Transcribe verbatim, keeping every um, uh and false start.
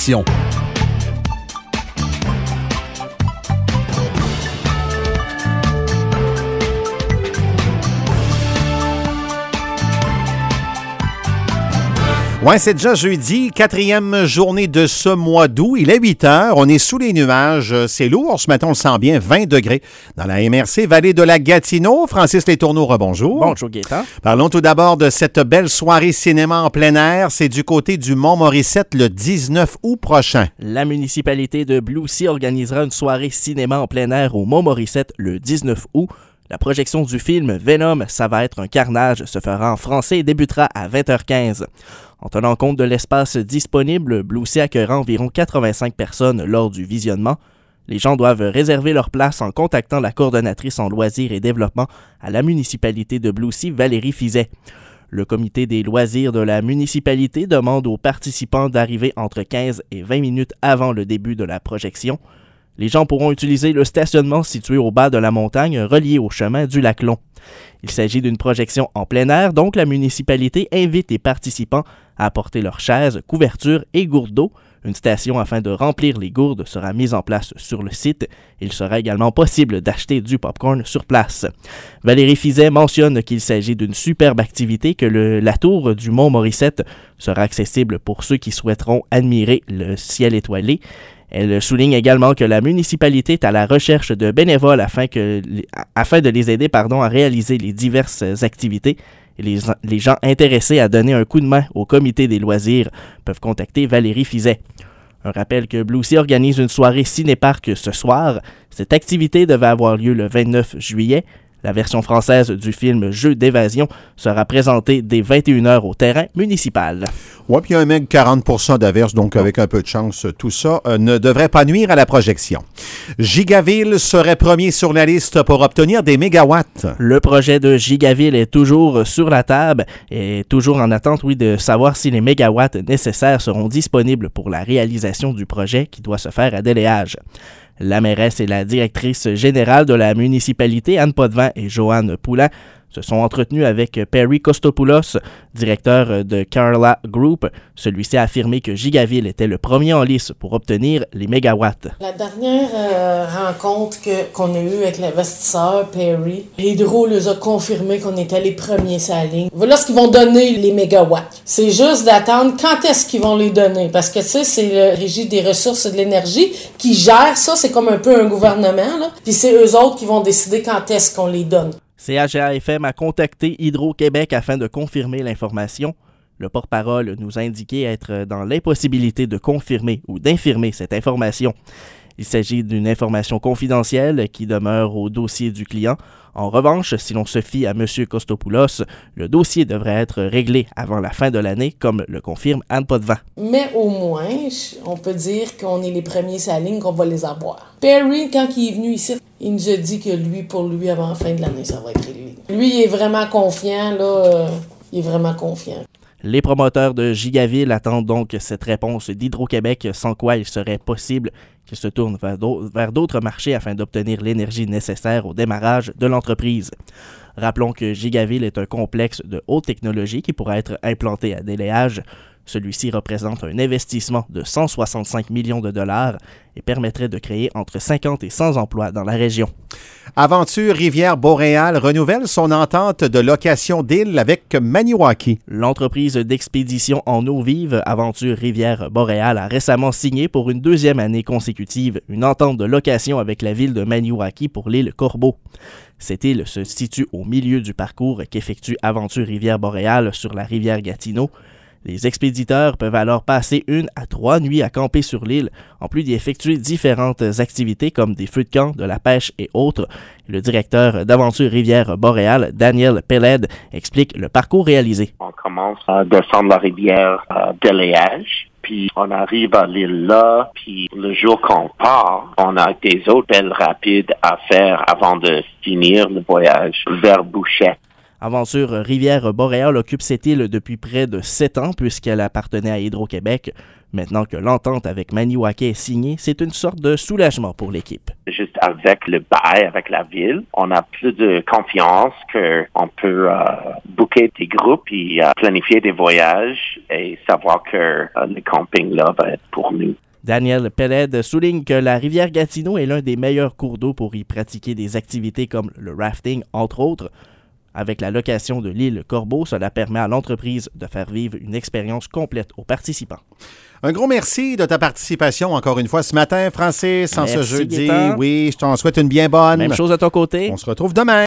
projection. Ouais, c'est déjà jeudi, quatrième journée de ce mois d'août. Il est huit heures, on est sous les nuages. C'est lourd, ce matin, on le sent bien, vingt degrés dans la M R C, vallée de la Gatineau. Francis Letourneau, rebonjour. Bonjour, Gaétan. Parlons tout d'abord de cette belle soirée cinéma en plein air. C'est du côté du Mont-Morissette le dix-neuf août prochain. La municipalité de Blue Sea organisera une soirée cinéma en plein air au Mont-Morissette le dix-neuf août. La projection du film Venom, ça va être un carnage, se fera en français et débutera à vingt heures quinze. En tenant compte de l'espace disponible, Blue Sea accueillera environ quatre-vingt-cinq personnes lors du visionnement. Les gens doivent réserver leur place en contactant la coordonnatrice en loisirs et développement à la municipalité de Blue Sea, Valérie Fizet. Le comité des loisirs de la municipalité demande aux participants d'arriver entre quinze et vingt minutes avant le début de la projection. Les gens pourront utiliser le stationnement situé au bas de la montagne relié au chemin du lac Long. Il s'agit d'une projection en plein air, donc la municipalité invite les participants à apporter leurs chaises, couvertures et gourdes d'eau. Une station afin de remplir les gourdes sera mise en place sur le site. Il sera également possible d'acheter du popcorn sur place. Valérie Fizet mentionne qu'il s'agit d'une superbe activité, que le, la tour du Mont-Morissette sera accessible pour ceux qui souhaiteront admirer le ciel étoilé. Elle souligne également que la municipalité est à la recherche de bénévoles afin, que, afin de les aider pardon, à réaliser les diverses activités. Et les, les gens intéressés à donner un coup de main au comité des loisirs peuvent contacter Valérie Fizet. Un rappel que Blue Sea organise une soirée ciné-parc ce soir. Cette activité devait avoir lieu le vingt-neuf juillet. La version française du film Jeu d'évasion sera présentée dès vingt et une heures au terrain municipal. Oui, puis il y a un mec quarante pour cent d'averse, donc avec un peu de chance, tout ça euh, ne devrait pas nuire à la projection. Gigaville serait premier sur la liste pour obtenir des mégawatts. Le projet de Gigaville est toujours sur la table et toujours en attente, oui, de savoir si les mégawatts nécessaires seront disponibles pour la réalisation du projet qui doit se faire à Déléage. La mairesse et la directrice générale de la municipalité, Anne Potvin et Joanne Poulin, se sont entretenus avec Perry Kostopoulos, directeur de Carla Group. Celui-ci a affirmé que Gigaville était le premier en lice pour obtenir les mégawatts. La dernière euh, rencontre que, qu'on a eue avec l'investisseur Perry, Hydro nous a confirmé qu'on était les premiers sur la ligne. Voilà ce qu'ils vont donner les mégawatts. C'est juste d'attendre quand est-ce qu'ils vont les donner. Parce que, tu sais, c'est le Régie des ressources et de l'énergie qui gère ça. C'est comme un peu un gouvernement, là. Puis c'est eux autres qui vont décider quand est-ce qu'on les donne. C H A F M a contacté Hydro-Québec afin de confirmer l'information. Le porte-parole nous a indiqué être dans l'impossibilité de confirmer ou d'infirmer cette information. Il s'agit d'une information confidentielle qui demeure au dossier du client. En revanche, si l'on se fie à M. Kostopoulos, le dossier devrait être réglé avant la fin de l'année, comme le confirme Anne Potvin. Mais au moins, on peut dire qu'on est les premiers sur la ligne, qu'on va les avoir. Perry, quand il est venu ici, il nous a dit que lui, pour lui, avant la fin de l'année, ça va être réglé. Lui, il est vraiment confiant, là. Euh, il est vraiment confiant. Les promoteurs de Gigaville attendent donc cette réponse d'Hydro-Québec, sans quoi il serait possible qu'ils se tournent vers d'autres, vers d'autres marchés afin d'obtenir l'énergie nécessaire au démarrage de l'entreprise. Rappelons que Gigaville est un complexe de haute technologie qui pourra être implanté à Déléage. Celui-ci représente un investissement de cent soixante-cinq millions de dollars et permettrait de créer entre cinquante et cent emplois dans la région. Aventure Rivière-Boréal renouvelle son entente de location d'îles avec Maniwaki. L'entreprise d'expédition en eau vive Aventure Rivière-Boréal a récemment signé pour une deuxième année consécutive une entente de location avec la ville de Maniwaki pour l'île Corbeau. Cette île se situe au milieu du parcours qu'effectue Aventure Rivière-Boréal sur la rivière Gatineau. Les expéditeurs peuvent alors passer une à trois nuits à camper sur l'île, en plus d'y effectuer différentes activités comme des feux de camp, de la pêche et autres. Le directeur d'Aventure Rivière-Boréal, Daniel Pelled, explique le parcours réalisé. On commence à descendre la rivière à Déléage, puis on arrive à l'île là, puis le jour qu'on part, on a des hôtels rapides à faire avant de finir le voyage vers Bouchette. Aventure Rivière-Boréal occupe cette île depuis près de sept ans puisqu'elle appartenait à Hydro-Québec. Maintenant que l'entente avec Maniwaki est signée, c'est une sorte de soulagement pour l'équipe. Juste avec le bail avec la ville, on a plus de confiance qu'on peut euh, booker des groupes et euh, planifier des voyages et savoir que euh, le camping là va être pour nous. Daniel Peled souligne que la rivière Gatineau est l'un des meilleurs cours d'eau pour y pratiquer des activités comme le rafting, entre autres. Avec la location de l'île Corbeau, cela permet à l'entreprise de faire vivre une expérience complète aux participants. Un gros merci de ta participation encore une fois ce matin, Francis, en ce Merci, jeudi. Gaétan. Oui, je t'en souhaite une bien bonne. Même chose à ton côté. On se retrouve demain.